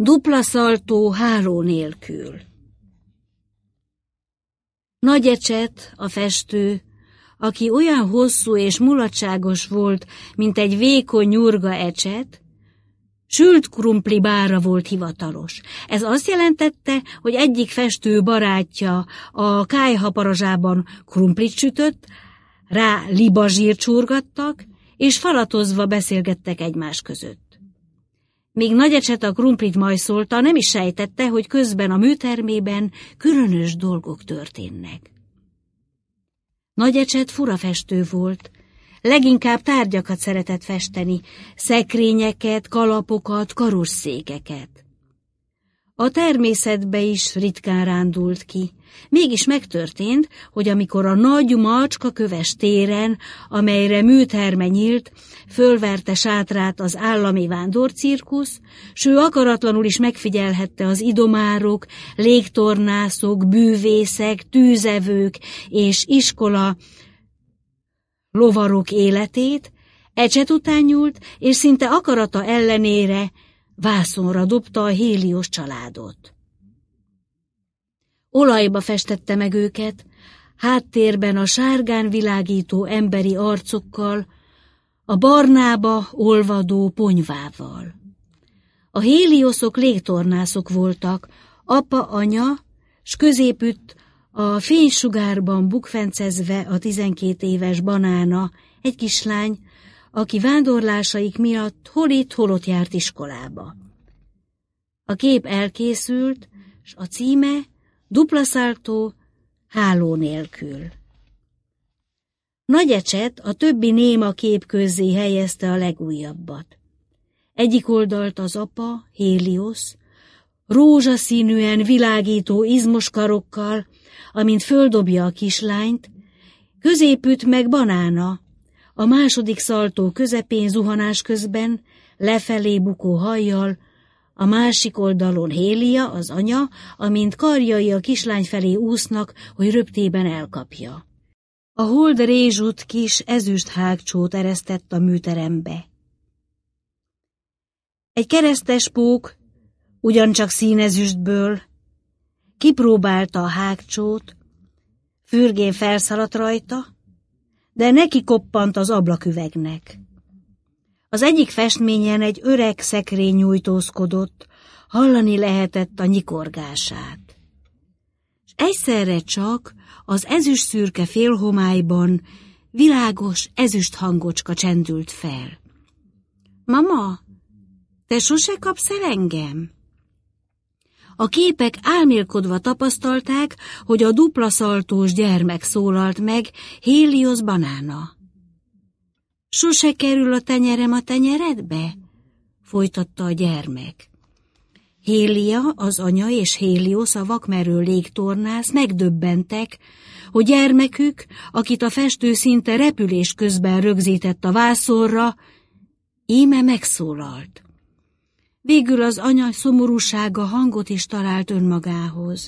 Dupla szaltó háló nélkül. Nagy Ecset, a festő, aki olyan hosszú és mulatságos volt, mint egy vékony nyurga ecset, sült krumpli bárra volt hivatalos. Ez azt jelentette, hogy egyik festő barátja a kályhaparazsában krumplit sütött, rá libazsírt csurgattak, és falatozva beszélgettek egymás között. Míg Nagy Ecset a krumplit majszolta, nem is sejtette, hogy közben a műtermében különös dolgok történnek. Nagy Ecset fura festő volt, leginkább tárgyakat szeretett festeni, szekrényeket, kalapokat, karosszékeket. A természetbe is ritkán rándult ki. Mégis megtörtént, hogy amikor a nagy macskaköves téren, amelyre műterme nyílt, fölverte sátrát az állami vándorcirkusz, s ő akaratlanul is megfigyelhette az idomárok, légtornászok, bűvészek, tűzevők és iskola lovarok életét, Ecset után nyúlt, és szinte akarata ellenére vászonra dobta a Hélios családot. Olajba festette meg őket, háttérben a sárgán világító emberi arcokkal, a barnába olvadó ponyvával. A Hélioszok légtornászok voltak, apa, anya, s középütt a fénysugárban bukfencezve a 12 éves Banána, egy kislány, aki vándorlásaik miatt hol itt, hol ott járt iskolába. A kép elkészült, s a címe Dupla szaltó háló nélkül. Nagy Ecset a többi néma kép közzé helyezte a legújabbat. Egyik oldalt az apa, Héliosz, rózsaszínűen világító izmos karokkal, amint földobja a kislányt, középütt meg Banána, a második szaltó közepén zuhanás közben, lefelé bukó hajjal, a másik oldalon Hélia, az anya, amint karjai a kislány felé úsznak, hogy röptében elkapja. A hold rézsút kis ezüst hágcsót eresztett a műterembe. Egy keresztes pók, ugyancsak színezüstből, kipróbálta a hágcsót, fürgén felszaladt rajta, de neki koppant az ablaküvegnek. Az egyik festményen egy öreg szekrény nyújtózkodott, hallani lehetett a nyikorgását. És egyszerre csak az ezüstszürke félhomályban világos ezüst hangocska csendült fel. Mama, te sose kapsz el engem? A képek álmélkodva tapasztalták, hogy a dupla szaltós gyermek szólalt meg, Héliosz Banána. Sose kerül a tenyerem a tenyeredbe? Folytatta a gyermek. Hélia, az anya és Héliosz, a vakmerő légtornász megdöbbentek, hogy gyermekük, akit a festő szinte repülés közben rögzített a vászorra, íme megszólalt. Végül az anya szomorúsága hangot is talált önmagához.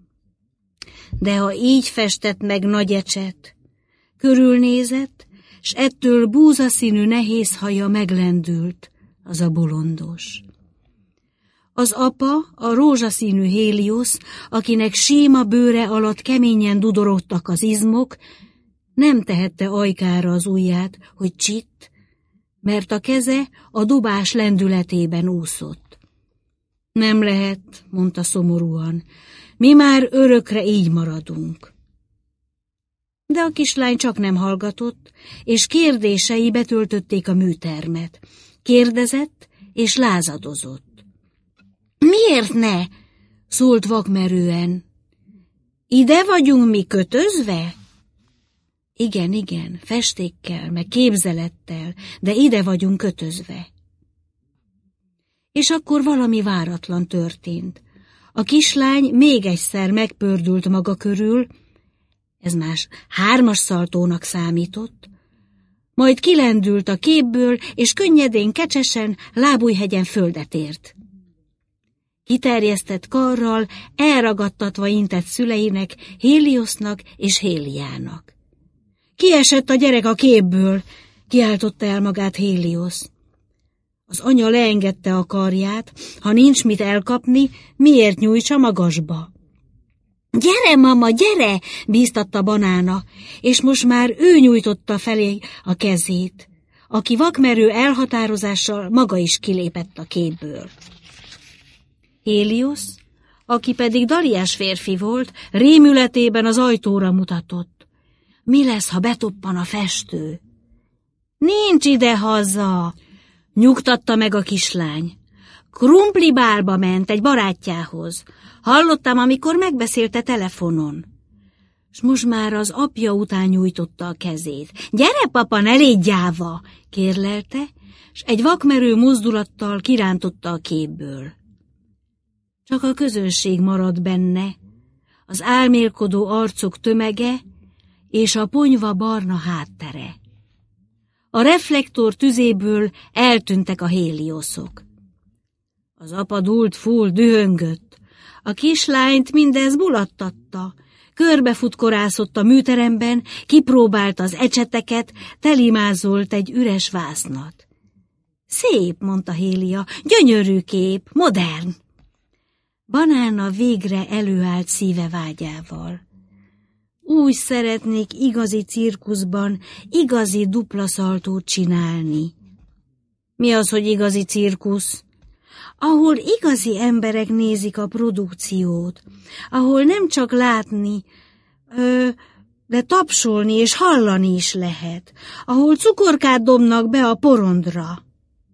De ha így festett meg Nagy Ecset, körülnézett, s ettől búzaszínű nehéz haja meglendült, az a bolondos. Az apa, a rózsaszínű Héliosz, akinek síma bőre alatt keményen dudorodtak az izmok, nem tehette ajkára az ujját, hogy csitt, mert a keze a dobás lendületében úszott. Nem lehet, mondta szomorúan, mi már örökre így maradunk. De a kislány csak nem hallgatott, és kérdései betöltötték a műtermet. Kérdezett és lázadozott. Miért ne? Szólt vakmerően. Ide vagyunk mi kötözve? Igen, festékkel, meg képzelettel, de ide vagyunk kötözve. És akkor valami váratlan történt. A kislány még egyszer megpördült maga körül, ez más 3. szaltónak számított, majd kilendült a képből, és könnyedén, kecsesen Lábújhegyen földet ért. Kiterjesztett karral, elragadtatva intett szüleinek, Héliosznak és Héliának. Kiesett a gyerek a képből, kiáltotta el magát Héliosz. Az anya leengedte a karját, ha nincs mit elkapni, miért nyújtsa magasba? Gyere, mama, gyere! Bíztatta Banána, és most már ő nyújtotta felé a kezét, aki vakmerő elhatározással maga is kilépett a képből. Héliosz, aki pedig Daliás férfi volt, rémületében az ajtóra mutatott. Mi lesz, ha betoppan a festő? Nincs ide-haza, nyugtatta meg a kislány. Krumplibálba ment egy barátjához. Hallottam, amikor megbeszélte telefonon. S most már az apja után nyújtotta a kezét. Gyere, papa, ne légy gyáva, kérlelte, s egy vakmerő mozdulattal kirántotta a képből. Csak a közönség maradt benne, az álmélkodó arcok tömege és a ponyva barna háttere. A reflektor tüzéből eltűntek a Hélioszok. Az apa dult-full dühöngött, a kislányt mindez mulattatta, körbefutkorászott a műteremben, kipróbálta az ecseteket, telimázolt egy üres vásznat. Szép, mondta Hélia, gyönyörű kép, modern. Banána végre előállt szíve vágyával. Úgy szeretnék igazi cirkuszban igazi duplaszaltót csinálni. Mi az, hogy igazi cirkusz? Ahol igazi emberek nézik a produkciót, ahol nem csak látni, de tapsolni és hallani is lehet, ahol cukorkát dobnak be a porondra.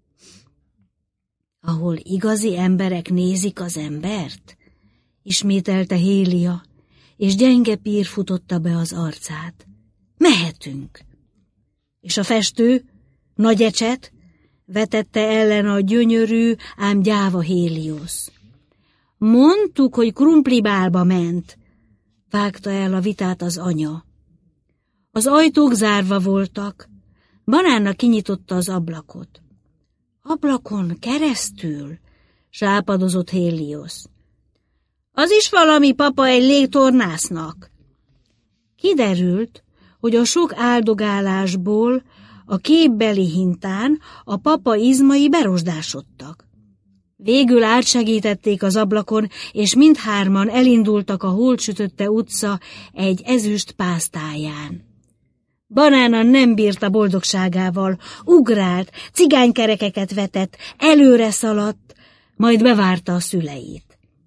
Ahol igazi emberek nézik az embert? Ismételte Hélia, és gyenge pír futotta be az arcát. Mehetünk. És a festő, nagy ecset, vetette ellen a gyönyörű, ám gyáva Héliosz. Mondtuk, hogy krumplibálba ment, vágta el a vitát az anya. Az ajtók zárva voltak, Banána kinyitotta az ablakot. Ablakon keresztül, sápadozott Héliosz. Az is valami, papa, egy légtornásznak. Kiderült, hogy a sok áldogálásból a képbeli hintán a papa izmai berosdásodtak. Végül átsegítették az ablakon, és mindhárman elindultak a holtsütötte utca egy ezüst pásztáján. Banána nem bírta boldogságával, ugrált, cigánykerekeket vetett, előre szaladt, majd bevárta a szüleit.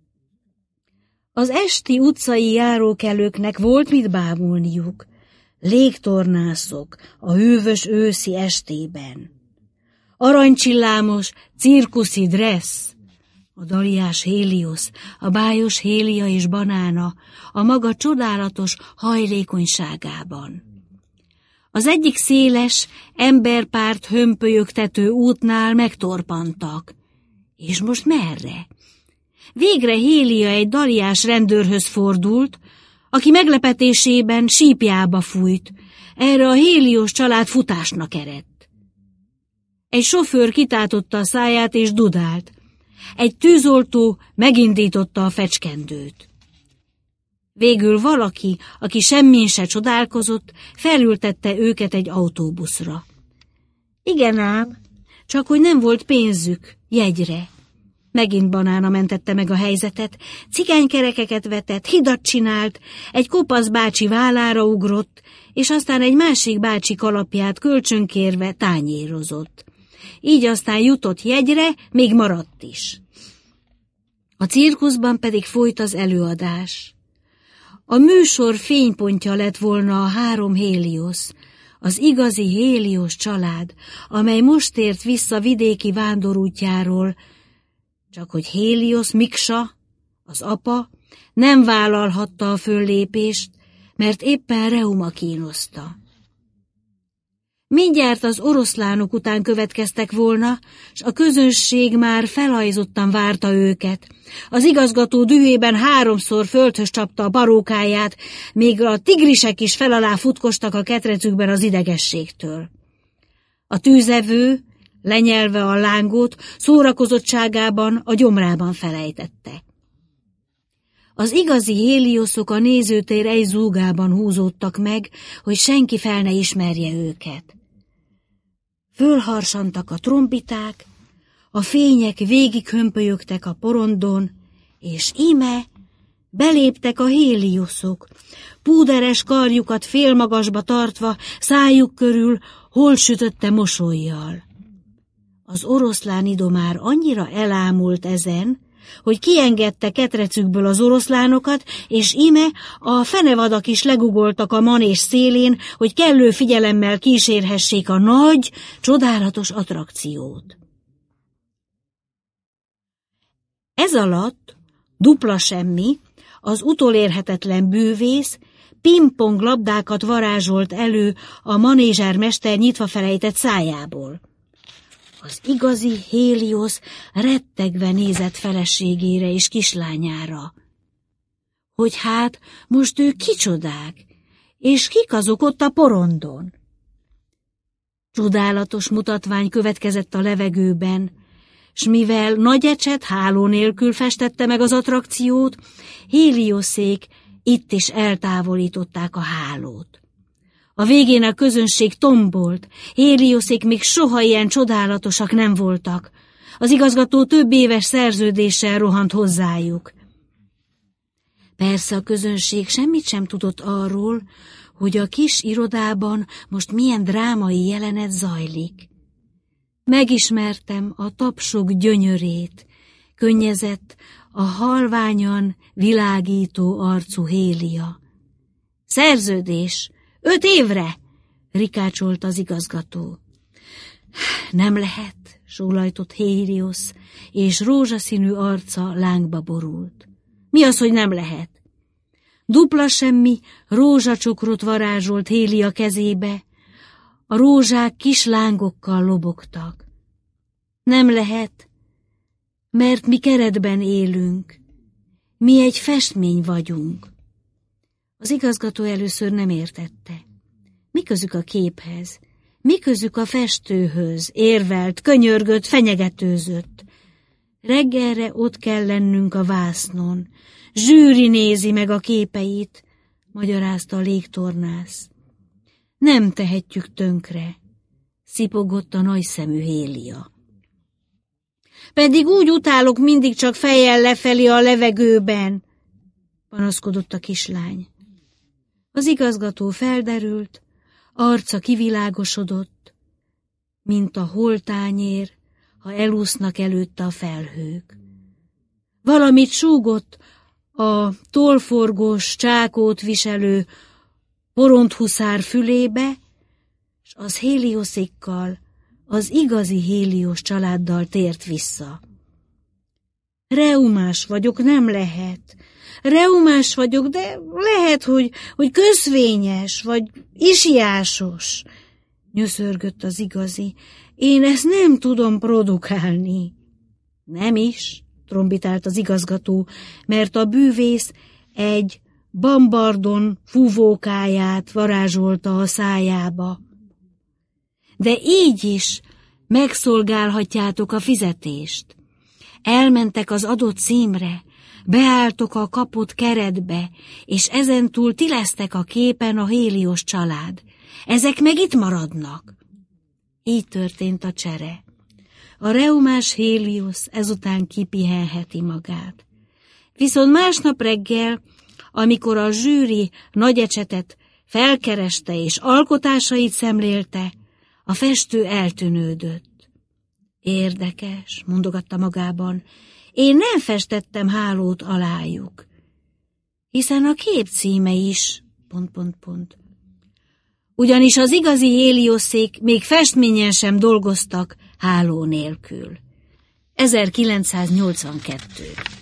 Az esti utcai járókelőknek volt mit bámulniuk, légtornászok a hűvös őszi estében. Aranycsillámos, cirkuszi dressz, a Daliás Héliosz, a bájos Hélia és Banána a maga csodálatos hajlékonyságában. Az egyik széles, emberpárt hömpölyögtető útnál megtorpantak. És most merre? Végre Hélia egy Daliás rendőrhöz fordult, aki meglepetésében sípjába fújt. Erre a Hélios család futásnak eredt. Egy sofőr kitátotta a száját és dudált. Egy tűzoltó megindította a fecskendőt. Végül valaki, aki semmin se csodálkozott, felültette őket egy autóbuszra. Igen ám, csak hogy nem volt pénzük jegyre. Megint Banána mentette meg a helyzetet, cigánykerekeket vetett, hidat csinált, egy kopasz bácsi vállára ugrott, és aztán egy másik bácsi kalapját kölcsönkérve tányérozott. Így aztán jutott jegyre, még maradt is. A cirkuszban pedig folyt az előadás. A műsor fénypontja lett volna a 3 Héliosz, az igazi Hélios család, amely most tért vissza vidéki vándorútjáról, csak hogy Héliosz Miksa, az apa, nem vállalhatta a föllépést, mert éppen reuma kínozta. Mindjárt az oroszlánok után következtek volna, s a közönség már felajzottan várta őket. Az igazgató dühében 3-szor földhöz csapta a parókáját, még a tigrisek is fel alá futkostak a ketrecükben az idegességtől. A tűzevő, lenyelve a lángot, szórakozottságában a gyomrában felejtette. Az igazi Hélioszok a nézőtér egy zúgában húzódtak meg, hogy senki fel ne ismerje őket. Fölharsantak a trombiták, A fények végig hömpölyögtek a porondon, és íme beléptek a Hélioszok, púderes karjukat félmagasba tartva, szájuk körül holtsütötte mosollyal. Az oroszlán idomár annyira elámult ezen, hogy kiengedte ketrecükből az oroszlánokat, és íme a fenevadak is legugoltak a manés szélén, hogy kellő figyelemmel kísérhessék a nagy, csodálatos attrakciót. Ez alatt Dupla Semmi, az utolérhetetlen bűvész, pingpong labdákat varázsolt elő a manézsármester nyitva felejtett szájából. Az igazi Héliosz rettegve nézett feleségére és kislányára, hogy hát most ők kicsodák, és kik azok ott a porondon. Csodálatos mutatvány következett a levegőben, s mivel nagy ecset háló nélkül festette meg az attrakciót, Hélioszék itt is eltávolították a hálót. A végén a közönség tombolt, Hélioszék még soha ilyen csodálatosak nem voltak. Az igazgató több éves szerződéssel rohant hozzájuk. Persze a közönség semmit sem tudott arról, hogy a kis irodában most milyen drámai jelenet zajlik. Megismertem a tapsok gyönyörét, könnyezett a halványan világító arcú Hélia. Szerződés! 5 évre! Rikácsolt az igazgató. Nem lehet, sólajtott Héliosz, és rózsaszínű arca lángba borult. Mi az, hogy nem lehet? Dupla Semmi rózsacsokrot varázsolt Hélia kezébe, a rózsák kis lángokkal lobogtak. Nem lehet, mert mi keretben élünk, mi egy festmény vagyunk. Az igazgató először nem értette. Mi közük a képhez? Mi közük a festőhöz? Érvelt, könyörgött, fenyegetőzött. Reggelre ott kell lennünk a vásznon. Zsűri nézi meg a képeit, magyarázta a légtornász. Nem tehetjük tönkre, szipogott a nagyszemű Hélia. Pedig úgy utálok mindig csak fejjel lefelé a levegőben, panaszkodott a kislány. Az igazgató felderült, arca kivilágosodott, mint a holtányér, ha elúsznak előtte a felhők. Valamit súgott a tollforgós csákót viselő porondhuszár fülébe, s az Hélioszékkal, az igazi Hélios családdal tért vissza. Reumás vagyok, nem lehet. Reumás vagyok, de lehet, hogy köszvényes, vagy isiásos, nyöszörgött az igazi. Én ezt nem tudom produkálni. Nem is, trombitált az igazgató, mert a bűvész egy bambardon fúvókáját varázsolta a szájába. De így is megszolgálhatjátok a fizetést. Elmentek az adott címre, beálltok a kapott keretbe, és ezentúl ti lesztek a képen a Hélios család. Ezek meg itt maradnak. Így történt a csere. A reumás Héliosz ezután kipihenheti magát. Viszont másnap reggel, amikor a zsűri nagy ecsetet felkereste és alkotásait szemlélte, a festő eltűnődött. Érdekes, mondogatta magában, én nem festettem hálót alájuk, hiszen a kép címe is... Ugyanis az igazi Hélioszék még festményen sem dolgoztak háló nélkül. 1982